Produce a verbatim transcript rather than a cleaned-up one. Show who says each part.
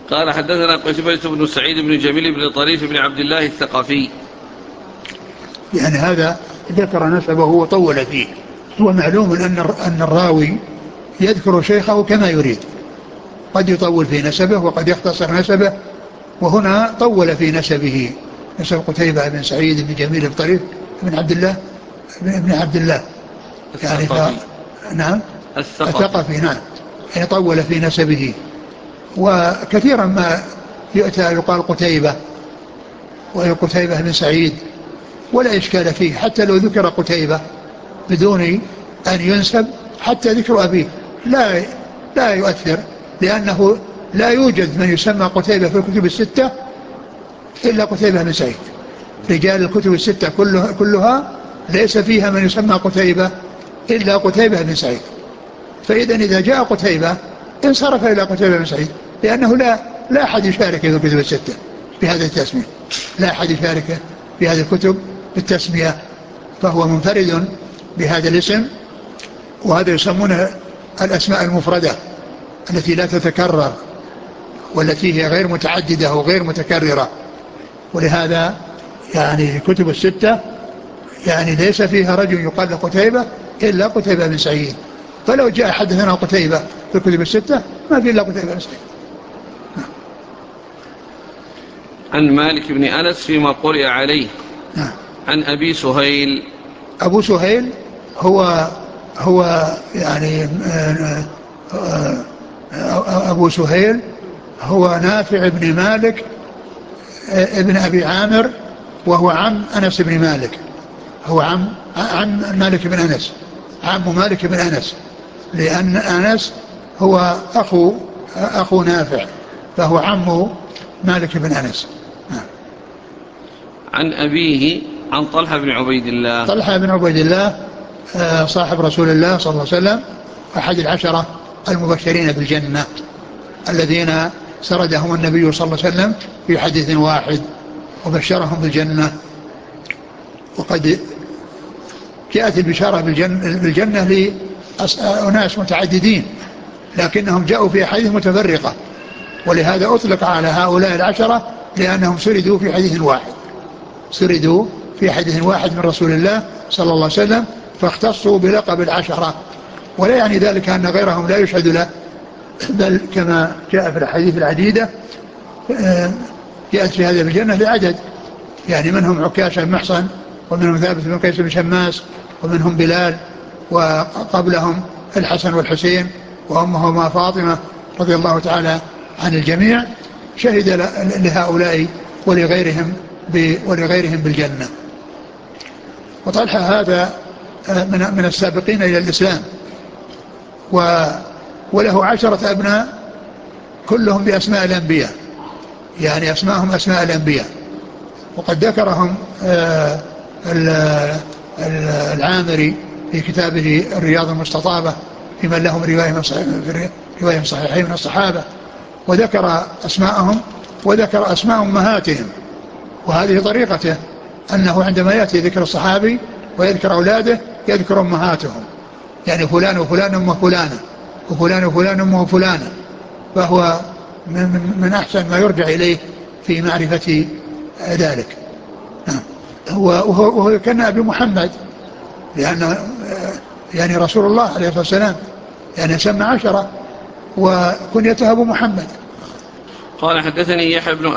Speaker 1: قال حدثنا قتيبة بن سعيد بن جميل بن طريف بن عبد الله الثقفي.
Speaker 2: يعني هذا ذكر نسبه وطول فيه. هو معلوم أن أن الراوي يذكر شيخه كما يريد، قد يطول في نسبه وقد يختصر نسبه، وهنا طول في نسبه، نسب قتيبة بن سعيد بن جميل بن طريف بن عبد الله بن عبد الله يعني ف... نعم الثقفي. نعم يعني طول في نسبه. وكثيرا ما يؤتى يقال قتيبة وقتيبة بن سعيد ولا إشكال فيه، حتى لو ذكر قتيبة بدون أن ينسب، حتى ذكر أبيه لا لا يؤثر، لأنه لا يوجد من يسمى قتيبة في الكتب الستة إلا قتيبة بن سعيد. رجال الكتب الستة كلها, كلها ليس فيها من يسمى قتيبة إلا قتيبة بن سعيد. فإذا إذا جاء قتيبة انصرف إلى قتيبة بن سعيد، لأنه لا لا أحد يشارك في الكتب الستة بهذا التسمية، لا أحد يشارك في هذه الكتب بالتسمية، فهو منفرد بهذا الاسم. وهذا يسمونه الأسماء المفردة التي لا تتكرر والتي هي غير متعددة وغير متكررة. ولهذا يعني كتب الستة يعني ليس فيها رجل يقال له قتيبة إلا قتيبة بن سعيد. فلو جاء حدثنا قتيبة في الكتب الستة ما في إلا قتيبة بن سعيد.
Speaker 1: عن مالك بن أنس فيما قرئ عليه. عن أبي سهيل.
Speaker 2: أبو سهيل هو هو يعني أبو سهيل هو نافع بن مالك ابن أبي عامر، وهو عم أنس بن مالك، هو عم عم مالك بن أنس، عم مالك بن أنس، لأن أنس هو أخو أخو نافع، فهو عم مالك بن أنس.
Speaker 1: عن أبيه عن طلحة بن عبيد الله.
Speaker 2: طلحة بن عبيد الله صاحب رسول الله صلى الله عليه وسلم، أحد العشرة المبشرين بالجنة الذين سردهم النبي صلى الله عليه وسلم في حديث واحد وبشرهم بالجنة. وقد جاءت البشارة بالجنة, بالجنة لأناس متعددين، لكنهم جاءوا في حديث متفرقة، ولهذا أطلق على هؤلاء العشرة لأنهم سردوا في حديث واحد، سردوا في حديث واحد من رسول الله صلى الله عليه وسلم، فاختصوا بلقب العشرة. ولا يعني ذلك أن غيرهم لا يشهد له، بل كما جاء في الحديث العديدة جاءت في هذه الجنة لعدد، يعني منهم عكاشة بن محصن، ومنهم ثابت بن قيس بن شماس، ومنهم بلال، وقبلهم الحسن والحسين وأمهما فاطمة رضي الله تعالى عن الجميع، شهد لهؤلاء ولغيرهم ولغيرهم بالجنة. وطلحة هذا من من السابقين إلى الإسلام، وله عشرة أبناء كلهم بأسماء الأنبياء، يعني أسماءهم أسماء الأنبياء. وقد ذكرهم العامري في كتابه الرياض المستطابة في من لهم رواية صحيحين من الصحابة، وذكر أسماءهم وذكر أسماء أمهاتهم. وهذه طريقته، أنه عندما يأتي ذكر الصحابي ويذكر أولاده يذكر أمهاتهم، يعني فلان وفلان أمه فلانة، وفلان وفلان أمه فلانة، فهو من, من أحسن ما يرجع إليه في معرفة ذلك. وهو كان أبي محمد، لأن يعني رسول الله عليه الصلاة والسلام يعني سمى عشرة وكنيته أبو محمد.
Speaker 1: قال حدثني يحيى بن